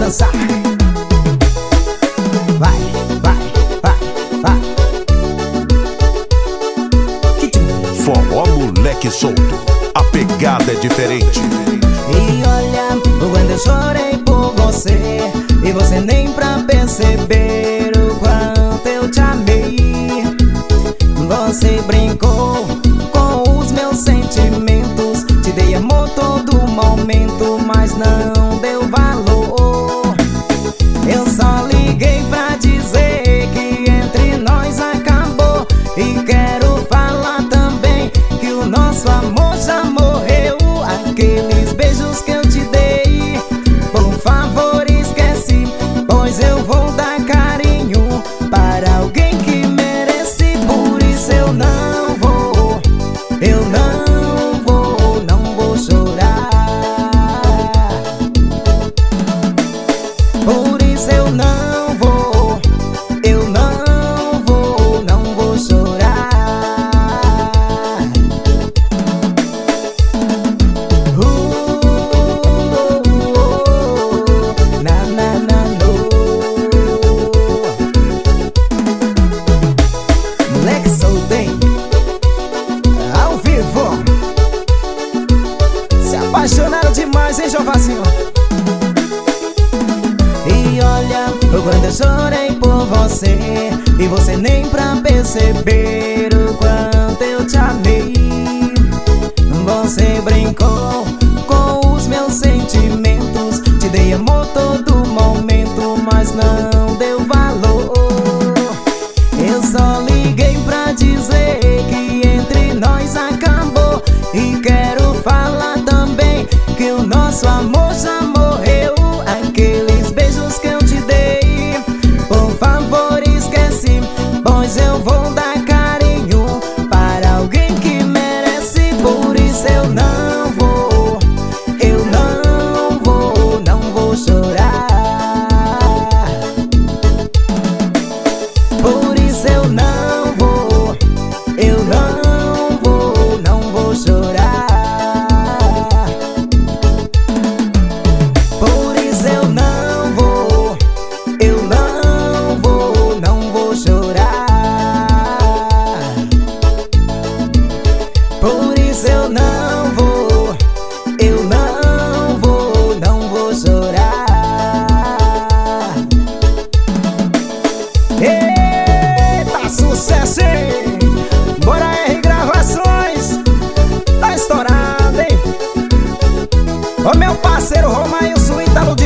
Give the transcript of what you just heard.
dançar. Vai, vai, vai, vai. Forró moleque solto, a pegada é diferente. E olha, quando eu chorei por você, e você nem pra perceber o quanto eu te amei. Você brincou com os meus sentimentos, te dei amor todo momento, mas não deu valor. Eu só liguei pra dizer que entre nós acabou, e quero falar também que o nosso amor já morreu. Aqueles beijos que eu te dei, por favor esquece, pois eu vou dar carinho para alguém que merece. Por isso eu não vou, eu não vou, não vou chorar. Por isso eu não vou, eu não vou, não vou chorar. Na, na, na, no. Moleque solteiro, ao vivo. Se apaixonaram demais, hein, Jovazinho? E olha, quando eu chorei por você, e você nem pra perceber o quanto eu te amei. Você brincou com os meus sentimentos, te dei amor todo momento, mas não deu valor. Eu só liguei pra dizer que entre nós acabou, e quero falar também que o nosso amor já morreu. Aqueles beijos que eu te dei, por favor esquece, pois eu vou dar carinho para alguém que merece. Por isso eu não vou, eu não vou, não vou chorar. Por isso eu não vou, eu não vou, não vou chorar. Por isso eu não vou, eu não vou, não vou chorar. Por isso eu não vou, eu não vou, não vou chorar. Eita, sucesso, hein? Bora R Gravações, tá estourado, hein? Ô meu parceiro Romailson Ítalo